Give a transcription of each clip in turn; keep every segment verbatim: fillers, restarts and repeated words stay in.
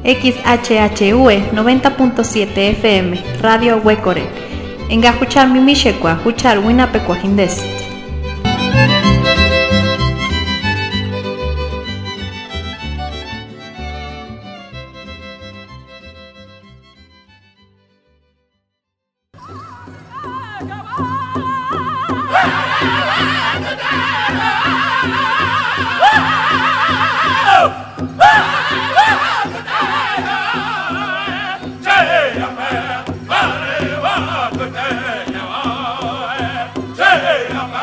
X H H U E noventa punto siete F M, Radio Huecore. Enga huchar mimishekwa, huchar winapekwa hindes. Hey,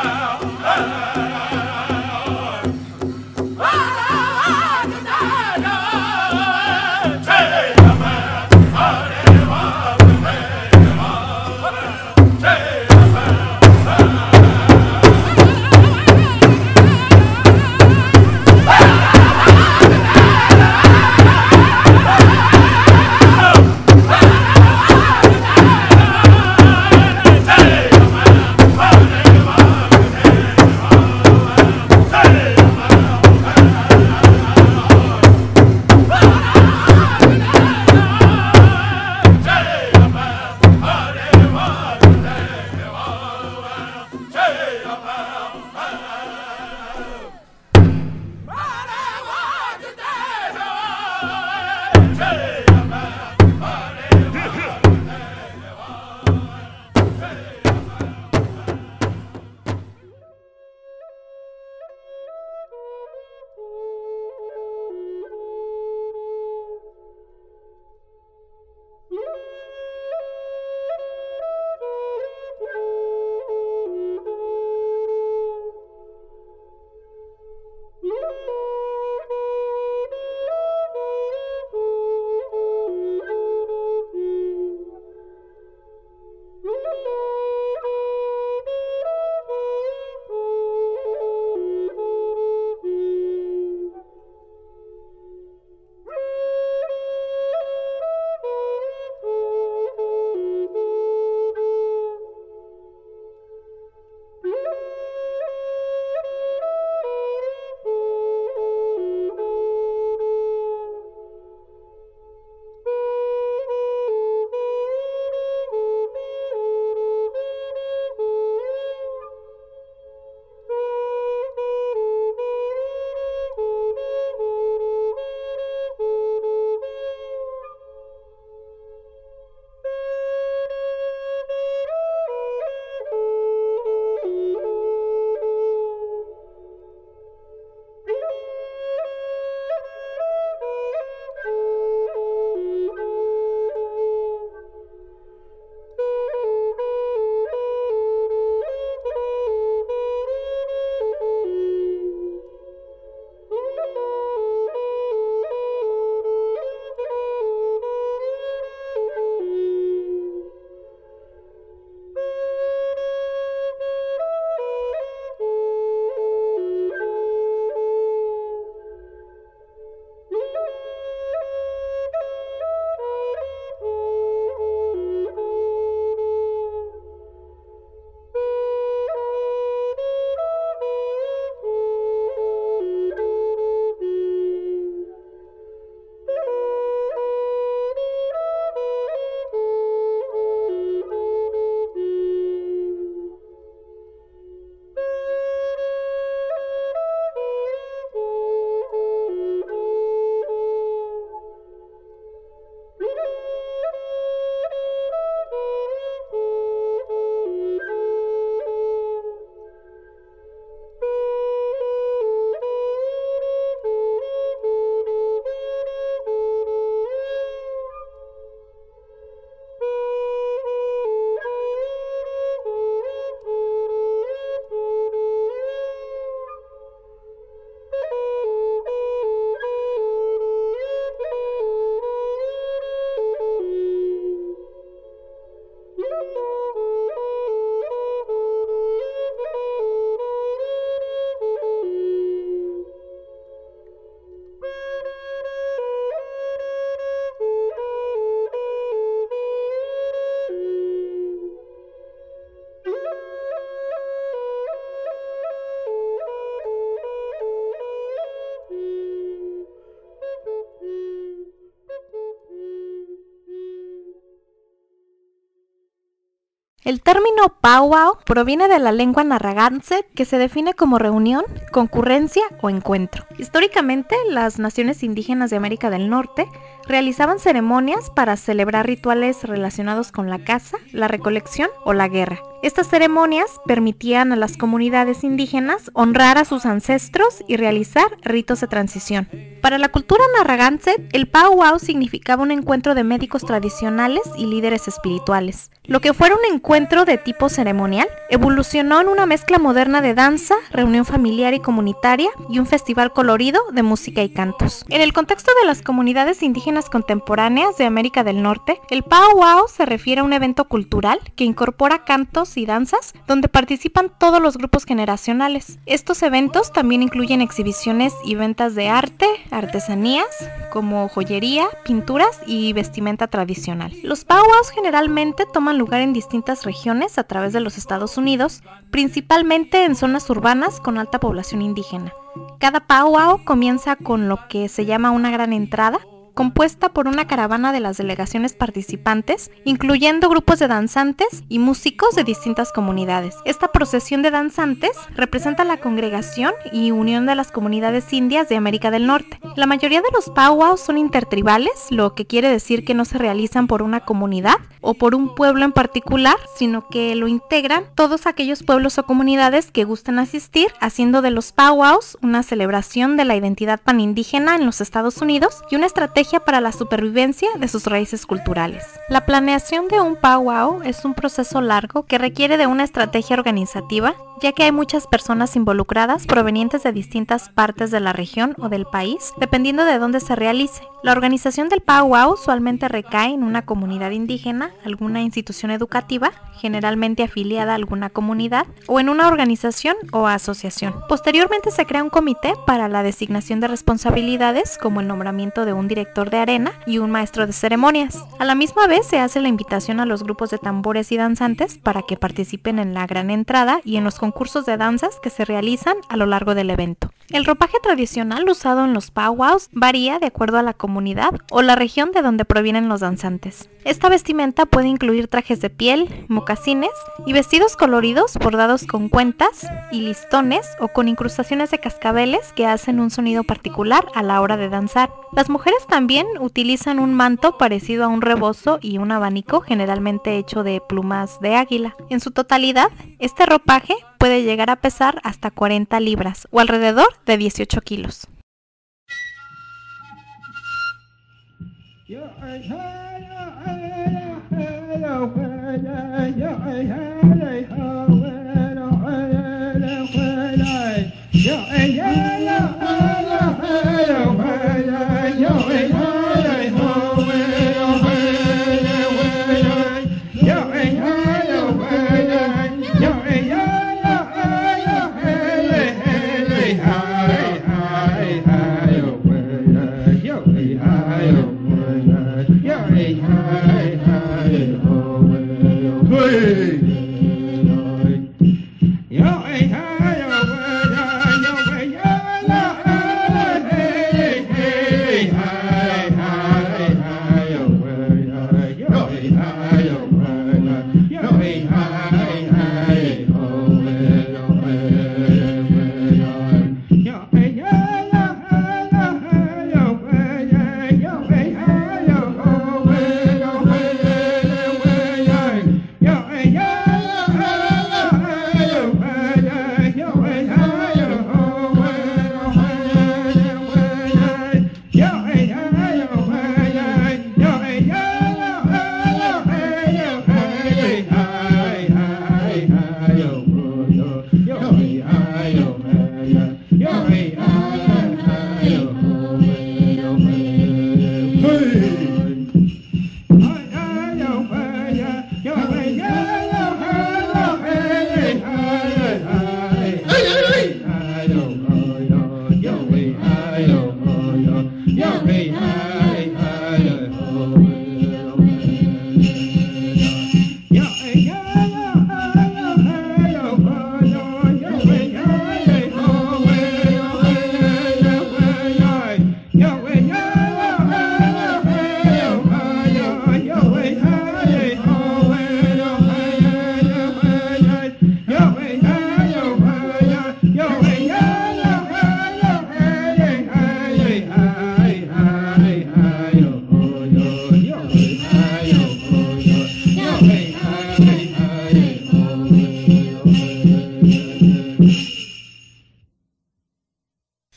El término powwow proviene de la lengua narragansett, que se define como reunión, concurrencia o encuentro. Históricamente, las naciones indígenas de América del Norte realizaban ceremonias para celebrar rituales relacionados con la caza, la recolección o la guerra. Estas ceremonias permitían a las comunidades indígenas honrar a sus ancestros y realizar ritos de transición. Para la cultura narragansett, el powwow significaba un encuentro de médicos tradicionales y líderes espirituales. Lo que fuera un encuentro de tipo ceremonial evolucionó en una mezcla moderna de danza, reunión familiar y comunitaria y un festival colorido de música y cantos. En el contexto de las comunidades indígenas contemporáneas de América del Norte, el powwow se refiere a un evento cultural que incorpora cantos y danzas donde participan todos los grupos generacionales. Estos eventos también incluyen exhibiciones y ventas de arte, artesanías como joyería, pinturas y vestimenta tradicional. Los powwows generalmente toman lugar en distintas regiones a través de los Estados Unidos, principalmente en zonas urbanas con alta población indígena. Cada powwow comienza con lo que se llama una gran entrada, compuesta por una caravana de las delegaciones participantes, incluyendo grupos de danzantes y músicos de distintas comunidades. Esta procesión de danzantes representa la congregación y unión de las comunidades indias de América del Norte. La mayoría de los powwows son intertribales, lo que quiere decir que no se realizan por una comunidad o por un pueblo en particular, sino que lo integran todos aquellos pueblos o comunidades que gusten asistir, haciendo de los powwows una celebración de la identidad panindígena en los Estados Unidos y una estrategia para la supervivencia de sus raíces culturales. La planeación de un powwow es un proceso largo que requiere de una estrategia organizativa, ya que hay muchas personas involucradas provenientes de distintas partes de la región o del país, dependiendo de dónde se realice. La organización del powwow usualmente recae en una comunidad indígena, alguna institución educativa, generalmente afiliada a alguna comunidad, o en una organización o asociación. Posteriormente se crea un comité para la designación de responsabilidades, como el nombramiento de un director de arena y un maestro de ceremonias. A la misma vez se hace la invitación a los grupos de tambores y danzantes para que participen en la gran entrada y en los concursos de danzas que se realizan a lo largo del evento. El ropaje tradicional usado en los powwows varía de acuerdo a la comunidad o la región de donde provienen los danzantes. Esta vestimenta puede incluir trajes de piel, mocasines y vestidos coloridos bordados con cuentas y listones o con incrustaciones de cascabeles que hacen un sonido particular a la hora de danzar. Las mujeres también utilizan un manto parecido a un rebozo y un abanico generalmente hecho de plumas de águila. En su totalidad, este ropaje puede llegar a pesar hasta cuarenta libras o alrededor de dieciocho kilos.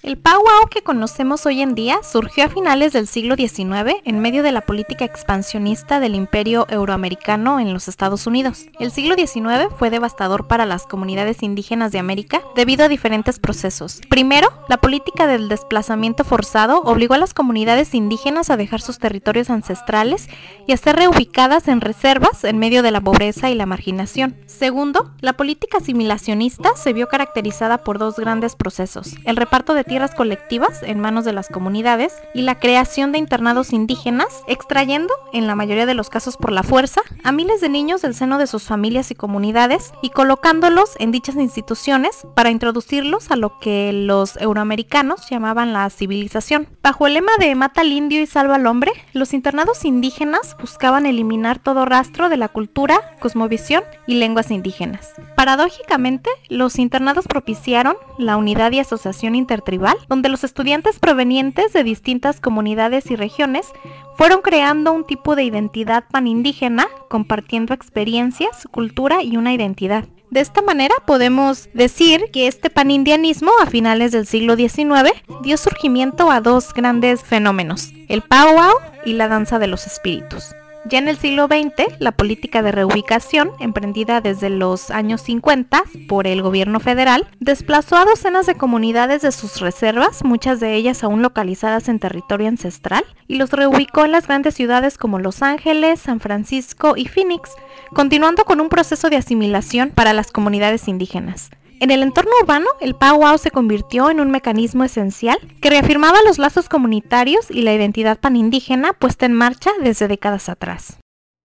El powwow que conocemos hoy en día surgió a finales del siglo diecinueve en medio de la política expansionista del imperio euroamericano en los Estados Unidos. El siglo diecinueve fue devastador para las comunidades indígenas de América debido a diferentes procesos. Primero, la política del desplazamiento forzado obligó a las comunidades indígenas a dejar sus territorios ancestrales y a ser reubicadas en reservas en medio de la pobreza y la marginación. Segundo, la política asimilacionista se vio caracterizada por dos grandes procesos: el reparto de tierras colectivas en manos de las comunidades y la creación de internados indígenas, extrayendo, en la mayoría de los casos por la fuerza, a miles de niños del seno de sus familias y comunidades y colocándolos en dichas instituciones para introducirlos a lo que los euroamericanos llamaban la civilización. Bajo el lema de mata al indio y salva al hombre, los internados indígenas buscaban eliminar todo rastro de la cultura, cosmovisión y lenguas indígenas. Paradójicamente, los internados propiciaron la unidad y asociación intertribal, donde los estudiantes provenientes de distintas comunidades y regiones fueron creando un tipo de identidad panindígena, compartiendo experiencias, cultura y una identidad. De esta manera podemos decir que este panindianismo a finales del siglo diecinueve dio surgimiento a dos grandes fenómenos: el powwow y la danza de los espíritus. Ya en el siglo veinte, la política de reubicación, emprendida desde los años cincuenta por el gobierno federal, desplazó a docenas de comunidades de sus reservas, muchas de ellas aún localizadas en territorio ancestral, y los reubicó en las grandes ciudades como Los Ángeles, San Francisco y Phoenix, continuando con un proceso de asimilación para las comunidades indígenas. En el entorno urbano, el powwow se convirtió en un mecanismo esencial que reafirmaba los lazos comunitarios y la identidad panindígena puesta en marcha desde décadas atrás.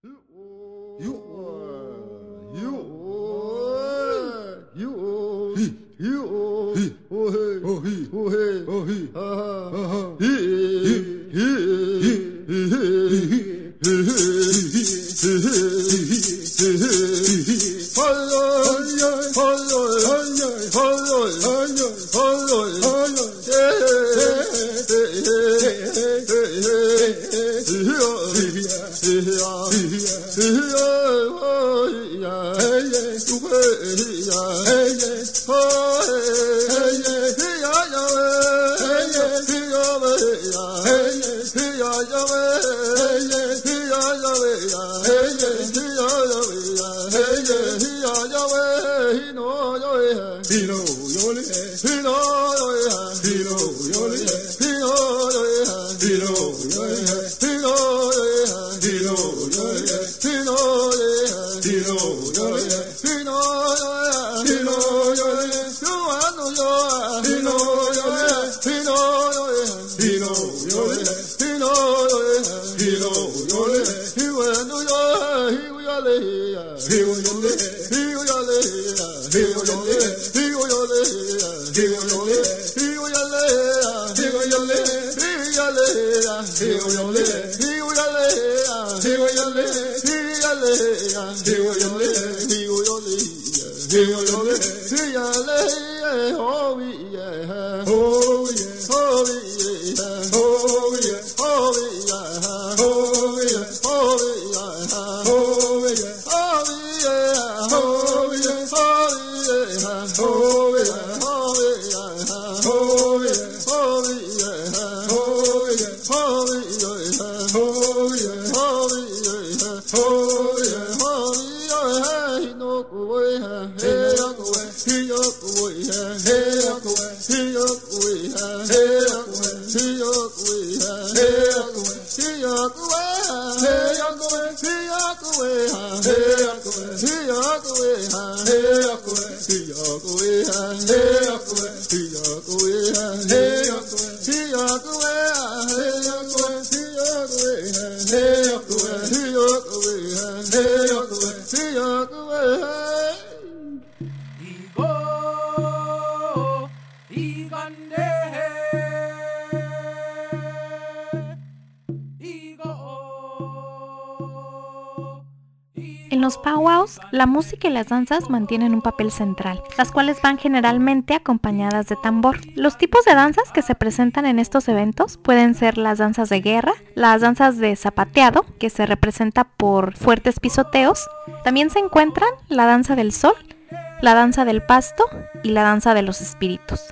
En los powwows, la música y las danzas mantienen un papel central, las cuales van generalmente acompañadas de tambor. Los tipos de danzas que se presentan en estos eventos pueden ser las danzas de guerra, las danzas de zapateado, que se representa por fuertes pisoteos. También se encuentran la danza del sol, la danza del pasto y la danza de los espíritus.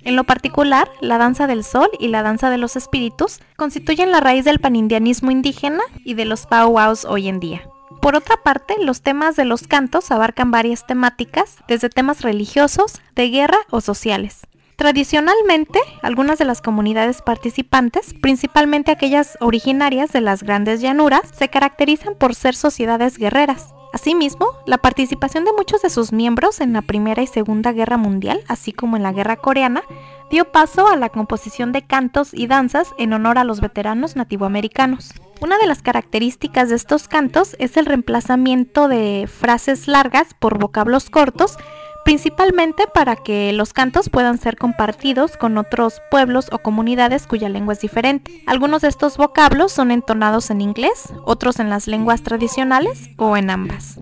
En lo particular, la danza del sol y la danza de los espíritus constituyen la raíz del panindianismo indígena y de los powwows hoy en día. Por otra parte, los temas de los cantos abarcan varias temáticas, desde temas religiosos, de guerra o sociales. Tradicionalmente, algunas de las comunidades participantes, principalmente aquellas originarias de las grandes llanuras, se caracterizan por ser sociedades guerreras. Asimismo, la participación de muchos de sus miembros en la Primera y Segunda Guerra Mundial, así como en la Guerra Coreana, dio paso a la composición de cantos y danzas en honor a los veteranos nativoamericanos. Una de las características de estos cantos es el reemplazamiento de frases largas por vocablos cortos, principalmente para que los cantos puedan ser compartidos con otros pueblos o comunidades cuya lengua es diferente. Algunos de estos vocablos son entonados en inglés, otros en las lenguas tradicionales o en ambas.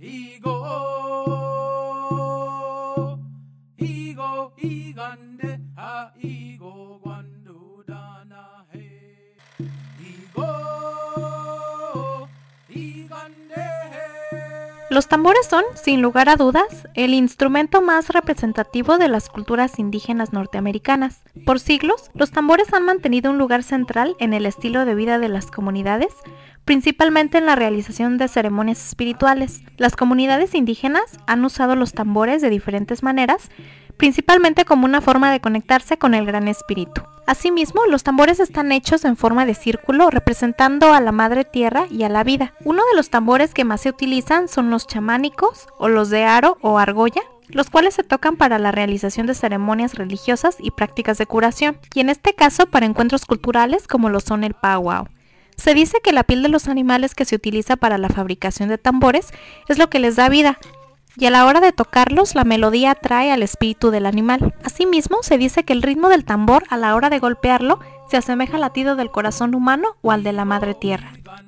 Los tambores son, sin lugar a dudas, el instrumento más representativo de las culturas indígenas norteamericanas. Por siglos, los tambores han mantenido un lugar central en el estilo de vida de las comunidades, principalmente en la realización de ceremonias espirituales. Las comunidades indígenas han usado los tambores de diferentes maneras, principalmente como una forma de conectarse con el Gran Espíritu. Asimismo, los tambores están hechos en forma de círculo, representando a la Madre Tierra y a la vida. Uno de los tambores que más se utilizan son los chamánicos, o los de aro o argolla, los cuales se tocan para la realización de ceremonias religiosas y prácticas de curación, y en este caso para encuentros culturales como lo son el powwow. Se dice que la piel de los animales que se utiliza para la fabricación de tambores es lo que les da vida, y a la hora de tocarlos la melodía atrae al espíritu del animal. Asimismo, se dice que el ritmo del tambor a la hora de golpearlo se asemeja al latido del corazón humano o al de la Madre Tierra.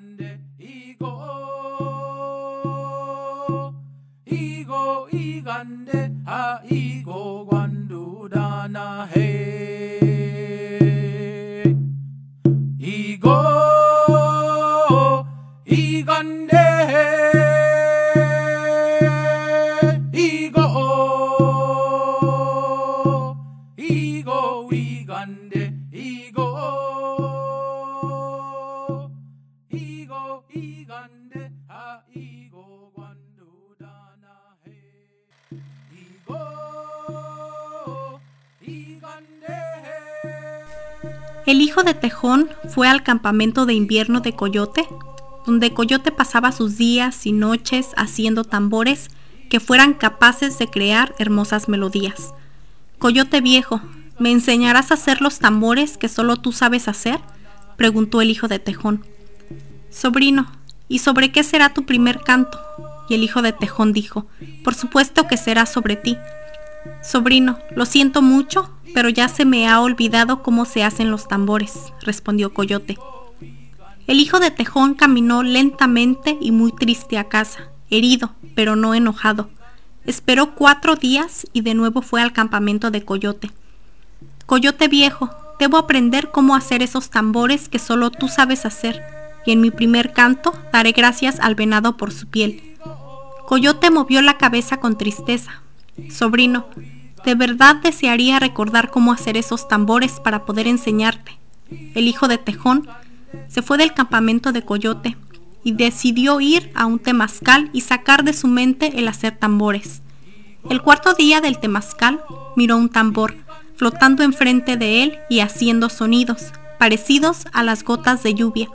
El hijo de Tejón fue al campamento de invierno de Coyote, donde Coyote pasaba sus días y noches haciendo tambores que fueran capaces de crear hermosas melodías. Coyote viejo, ¿me enseñarás a hacer los tambores que solo tú sabes hacer?, preguntó el hijo de Tejón. Sobrino, ¿y sobre qué será tu primer canto? Y el hijo de Tejón dijo, por supuesto que será sobre ti. Sobrino, lo siento mucho, pero ya se me ha olvidado cómo se hacen los tambores, respondió Coyote. El hijo de Tejón caminó lentamente y muy triste a casa, herido, pero no enojado. Esperó cuatro días y de nuevo fue al campamento de Coyote. Coyote viejo, debo aprender cómo hacer esos tambores que solo tú sabes hacer, y en mi primer canto daré gracias al venado por su piel. Coyote movió la cabeza con tristeza. Sobrino, de verdad desearía recordar cómo hacer esos tambores para poder enseñarte. El hijo de Tejón se fue del campamento de Coyote y decidió ir a un temazcal y sacar de su mente el hacer tambores. El cuarto día del temazcal miró un tambor flotando enfrente de él y haciendo sonidos parecidos a las gotas de lluvia.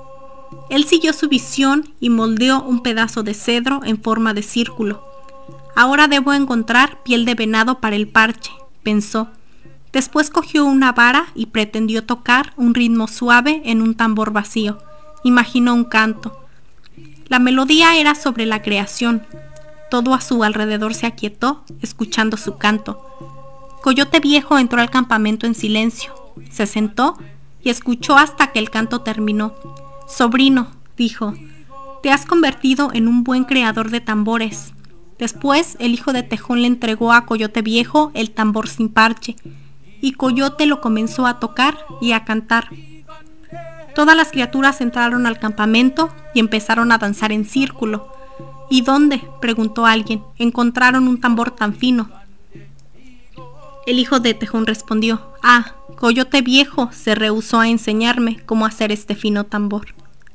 Él siguió su visión y moldeó un pedazo de cedro en forma de círculo. Ahora debo encontrar piel de venado para el parche, pensó. Después cogió una vara y pretendió tocar un ritmo suave en un tambor vacío. Imaginó un canto. La melodía era sobre la creación. Todo a su alrededor se aquietó, escuchando su canto. Coyote viejo entró al campamento en silencio. Se sentó y escuchó hasta que el canto terminó. Sobrino, dijo, te has convertido en un buen creador de tambores. Después, el hijo de Tejón le entregó a Coyote viejo el tambor sin parche, y Coyote lo comenzó a tocar y a cantar. Todas las criaturas entraron al campamento y empezaron a danzar en círculo. ¿Y dónde?, preguntó alguien, encontraron un tambor tan fino. El hijo de Tejón respondió: ah, Coyote viejo se rehusó a enseñarme cómo hacer este fino tambor.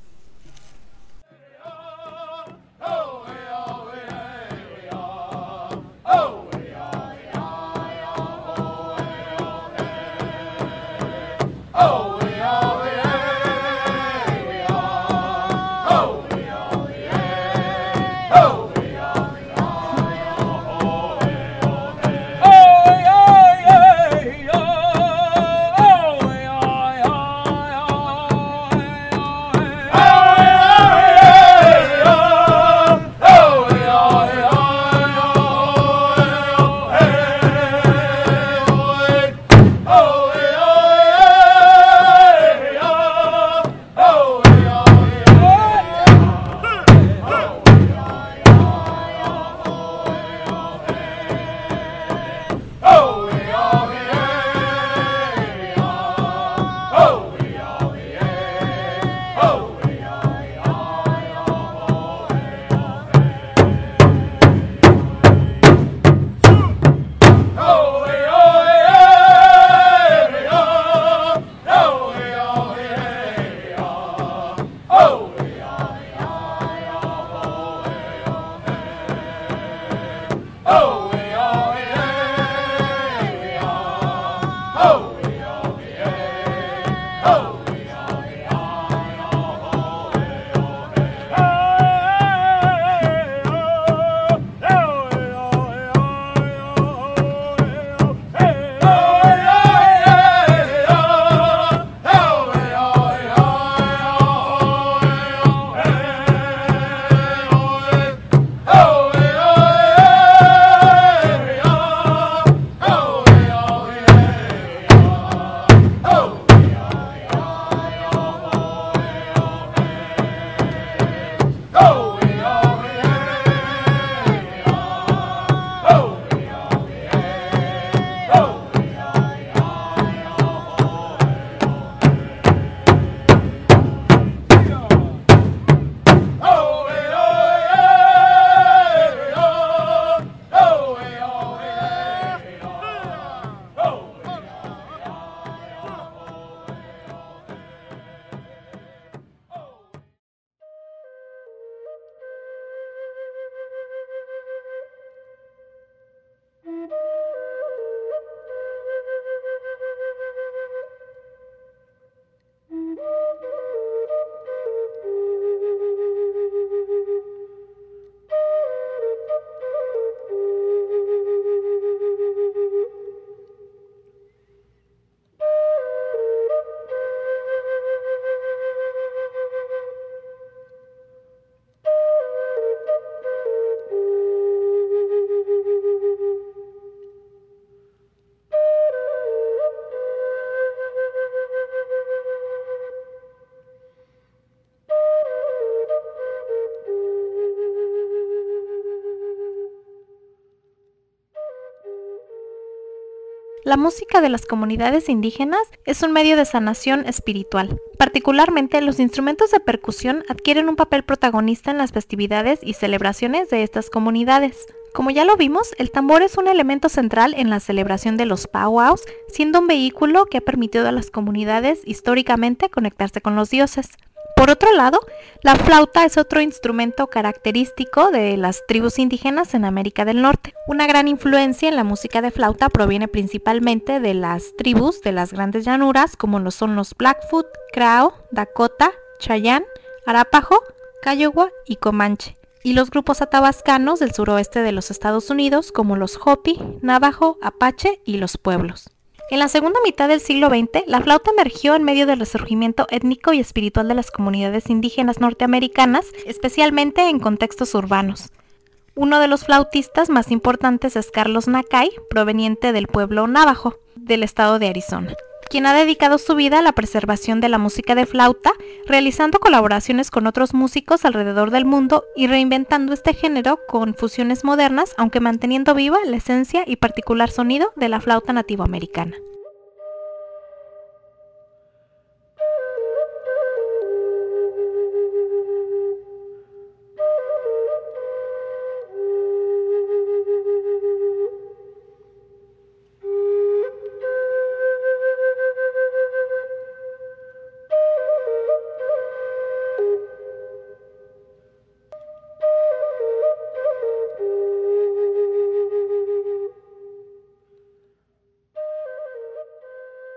La música de las comunidades indígenas es un medio de sanación espiritual. Particularmente, los instrumentos de percusión adquieren un papel protagonista en las festividades y celebraciones de estas comunidades. Como ya lo vimos, el tambor es un elemento central en la celebración de los powwows, siendo un vehículo que ha permitido a las comunidades históricamente conectarse con los dioses. Por otro lado, la flauta es otro instrumento característico de las tribus indígenas en América del Norte. Una gran influencia en la música de flauta proviene principalmente de las tribus de las grandes llanuras, como lo son los Blackfoot, Crow, Dakota, Cheyenne, Arapaho, Kiowa y Comanche, y los grupos atabascanos del suroeste de los Estados Unidos, como los Hopi, Navajo, Apache y los Pueblos. En la segunda mitad del siglo veinte, la flauta emergió en medio del resurgimiento étnico y espiritual de las comunidades indígenas norteamericanas, especialmente en contextos urbanos. Uno de los flautistas más importantes es Carlos Nakai, proveniente del pueblo Navajo, del estado de Arizona, quien ha dedicado su vida a la preservación de la música de flauta, realizando colaboraciones con otros músicos alrededor del mundo y reinventando este género con fusiones modernas, aunque manteniendo viva la esencia y particular sonido de la flauta nativoamericana.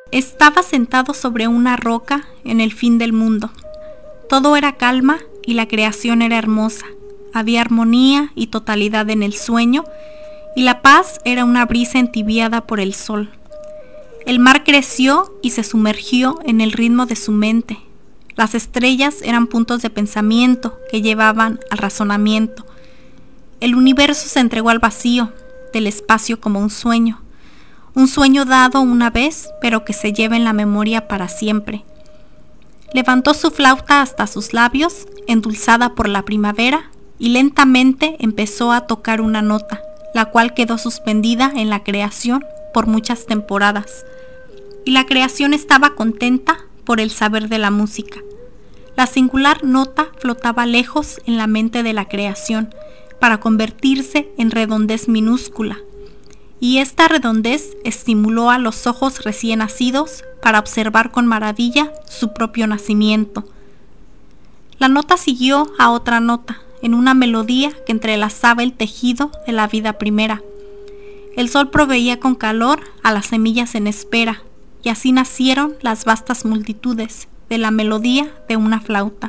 Estaba sentado sobre una roca en el fin del mundo. Todo era calma y la creación era hermosa. Había armonía y totalidad en el sueño, y la paz era una brisa entibiada por el sol. El mar creció y se sumergió en el ritmo de su mente. Las estrellas eran puntos de pensamiento que llevaban al razonamiento. El universo se entregó al vacío del espacio como un sueño. Un sueño dado una vez, pero que se lleva en la memoria para siempre. Levantó su flauta hasta sus labios, endulzada por la primavera, y lentamente empezó a tocar una nota, la cual quedó suspendida en la creación por muchas temporadas. Y la creación estaba contenta por el saber de la música. La singular nota flotaba lejos en la mente de la creación, para convertirse en redondez minúscula. Y esta redondez estimuló a los ojos recién nacidos para observar con maravilla su propio nacimiento. La nota siguió a otra nota, en una melodía que entrelazaba el tejido de la vida primera. El sol proveía con calor a las semillas en espera, y así nacieron las vastas multitudes de la melodía de una flauta.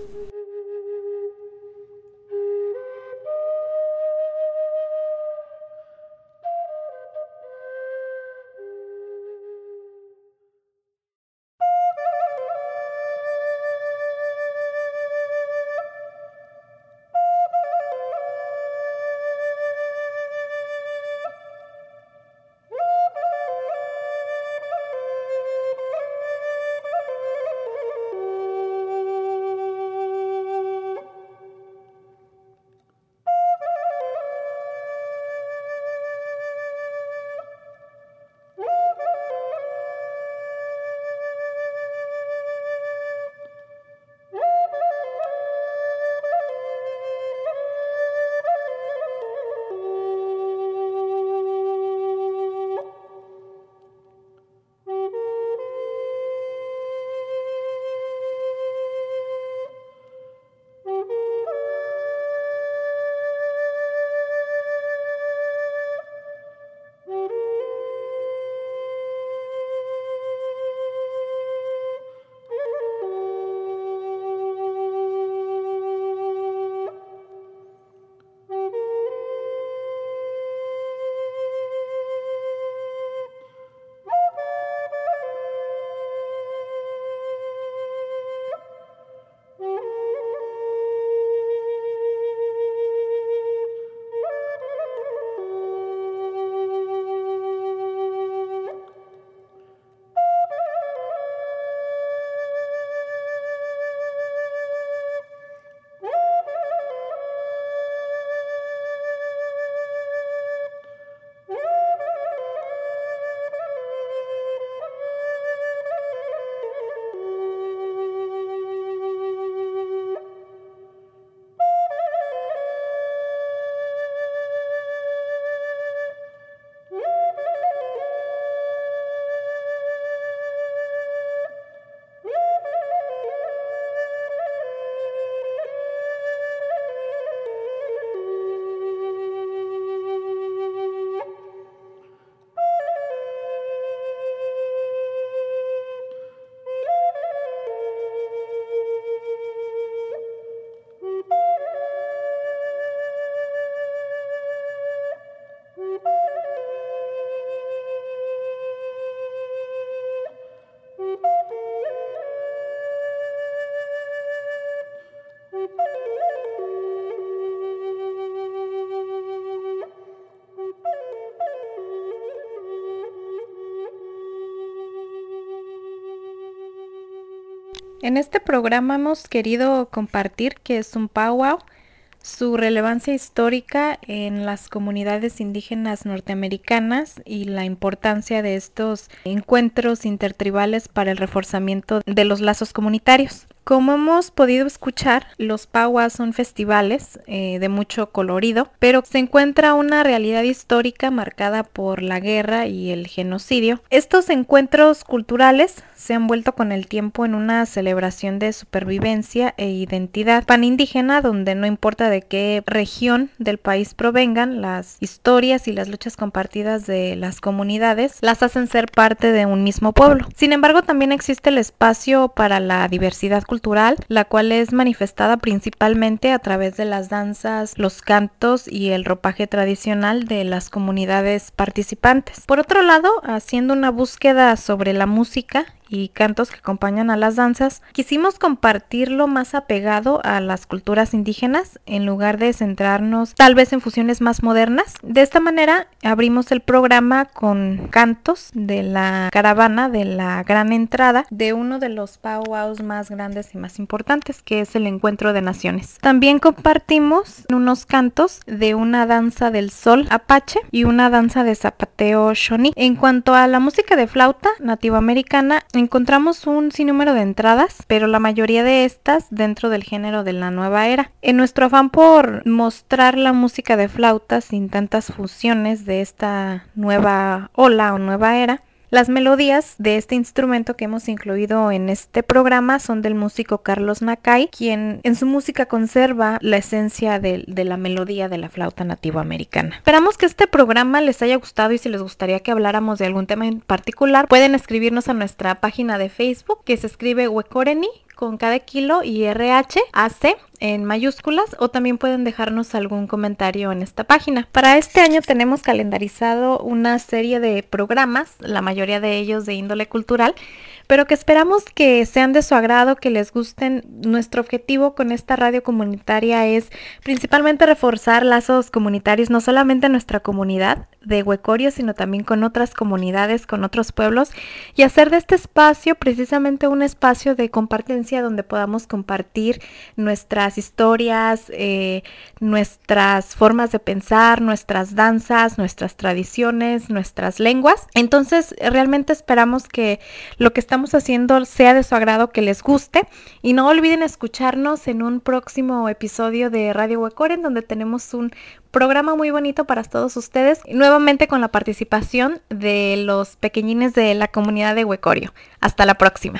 En este programa hemos querido compartir qué es un powwow, su relevancia histórica en las comunidades indígenas norteamericanas y la importancia de estos encuentros intertribales para el reforzamiento de los lazos comunitarios. Como hemos podido escuchar, los powwows son festivales eh, de mucho colorido, pero se encuentra una realidad histórica marcada por la guerra y el genocidio. Estos encuentros culturales se han vuelto con el tiempo en una celebración de supervivencia e identidad panindígena, donde no importa de qué región del país provengan, las historias y las luchas compartidas de las comunidades las hacen ser parte de un mismo pueblo. Sin embargo, también existe el espacio para la diversidad cultural, la cual es manifestada principalmente a través de las danzas, los cantos y el ropaje tradicional de las comunidades participantes. Por otro lado, haciendo una búsqueda sobre la música y cantos que acompañan a las danzas, quisimos compartirlo más apegado a las culturas indígenas en lugar de centrarnos tal vez en fusiones más modernas. De esta manera abrimos el programa con cantos de la caravana de la Gran Entrada de uno de los powwows más grandes y más importantes, que es el Encuentro de Naciones. También compartimos unos cantos de una danza del sol apache y una danza de zapateo Shawnee. En cuanto a la música de flauta nativoamericana, encontramos un sinnúmero de entradas, pero la mayoría de estas dentro del género de la nueva era. En nuestro afán por mostrar la música de flauta sin tantas fusiones de esta nueva ola o nueva era, las melodías de este instrumento que hemos incluido en este programa son del músico Carlos Nakai, quien en su música conserva la esencia de, de la melodía de la flauta nativoamericana. Esperamos que este programa les haya gustado, y si les gustaría que habláramos de algún tema en particular, pueden escribirnos a nuestra página de Facebook, que se escribe Huecoreni con cada kilo y R H A C en mayúsculas, o también pueden dejarnos algún comentario en esta página. Para este año tenemos calendarizado una serie de programas, la mayoría de ellos de índole cultural, pero que esperamos que sean de su agrado, que les gusten. Nuestro objetivo con esta radio comunitaria es principalmente reforzar lazos comunitarios, no solamente en nuestra comunidad de Huecorio, sino también con otras comunidades, con otros pueblos, y hacer de este espacio precisamente un espacio de compartencia donde podamos compartir nuestras historias, eh, nuestras formas de pensar, nuestras danzas, nuestras tradiciones, nuestras lenguas. Entonces, realmente esperamos que lo que estamos haciendo sea de su agrado, que les guste, y no olviden escucharnos en un próximo episodio de Radio Huecore, en donde tenemos un programa muy bonito para todos ustedes, nuevamente con la participación de los pequeñines de la comunidad de Huecorio. Hasta la próxima.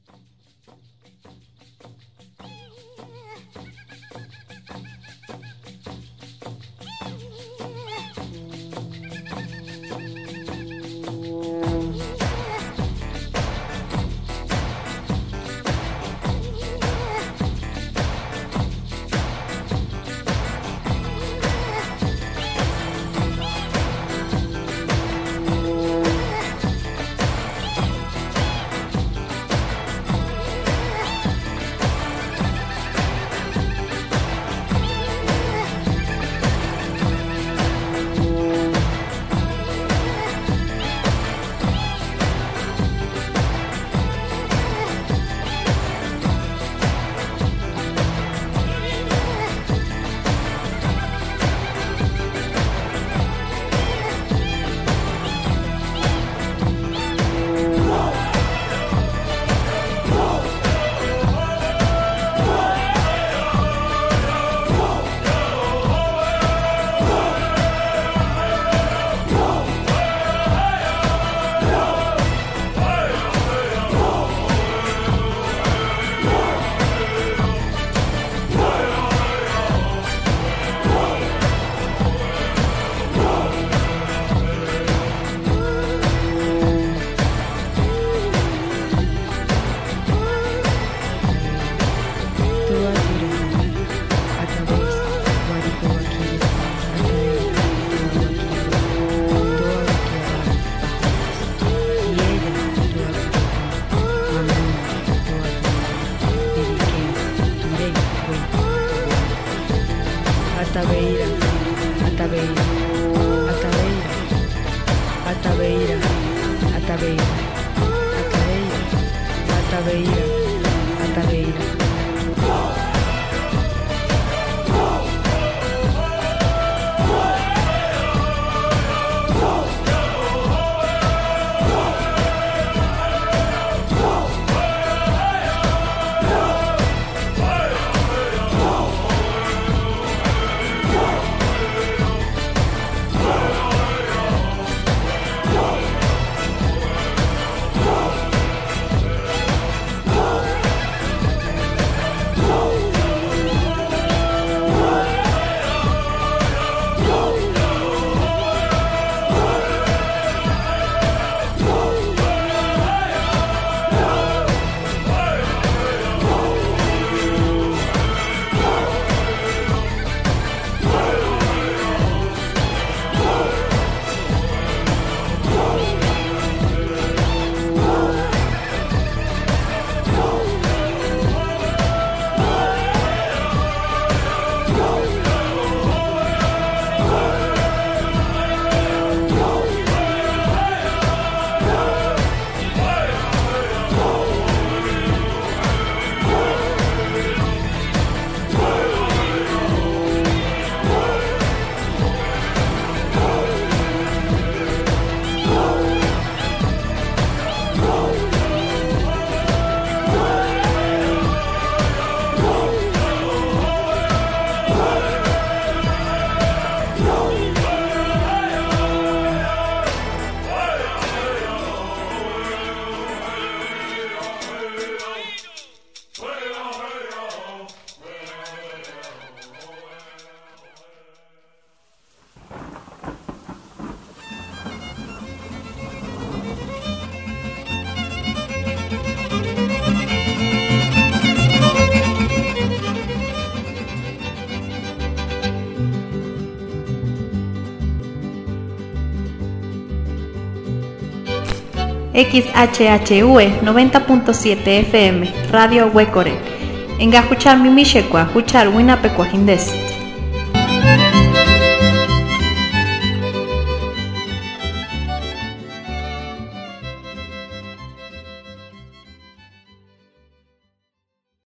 Atabeira, Atabeira, Atabeira, Atabeira, Atabeira, Atabeira, Atabeira, Atabeira. X H H U E noventa punto siete F M, Radio Huecore. Enga huchar mimishekwa, huchar winapecuajindes.